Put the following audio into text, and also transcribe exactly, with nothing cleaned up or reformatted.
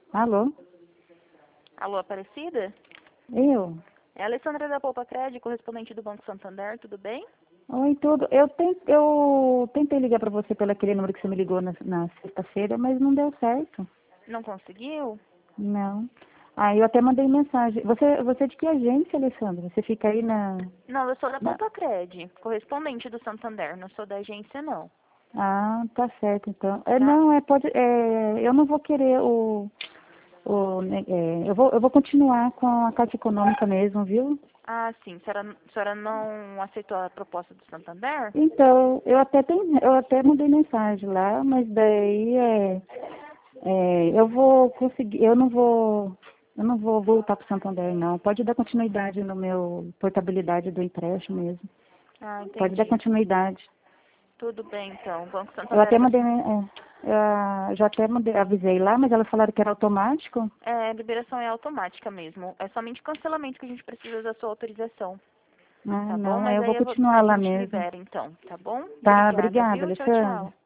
Alô? Alô, Aparecida? Eu? É a Alessandra da Poupa Crédito, correspondente do Banco Santander, tudo bem? Oi, tudo. Eu, ten- eu tentei ligar para você pelo aquele número que você me ligou na, na sexta-feira, mas não deu certo. Não conseguiu? Não. Aí eu até mandei mensagem. Você, você é de que agência, Alessandra? Você fica aí na, Não, eu sou da na... Poupa Crédito, correspondente do Santander, não sou da agência não, Ah, tá certo, então. É, tá? não, é, pode, é, eu não vou querer o... o né, é, eu, vou, eu vou continuar com a Caixa Econômica mesmo, viu? Ah, sim, a senhora, a senhora não aceitou a proposta do Santander? Então, eu até, tem, eu até mandei mensagem lá, mas daí é... É, eu vou conseguir, eu não vou, eu não vou voltar para o Santander, não. Pode dar continuidade no meu portabilidade do empréstimo mesmo. Ah, Pode dar entendi. continuidade. Tudo bem, então. O Banco Eu Santander até vai... mandei, é, eu já até mandei, avisei lá, mas elas falaram que era automático. É, a liberação é automática mesmo. É somente cancelamento que a gente precisa da sua autorização, Ah, tá bom? não, é, Mas eu aí vou eu vou- a continuar lá gente mesmo. libera, então, tá bom? Tá, Obrigada, obrigada, viu? Tchau, Alexandre. tchau.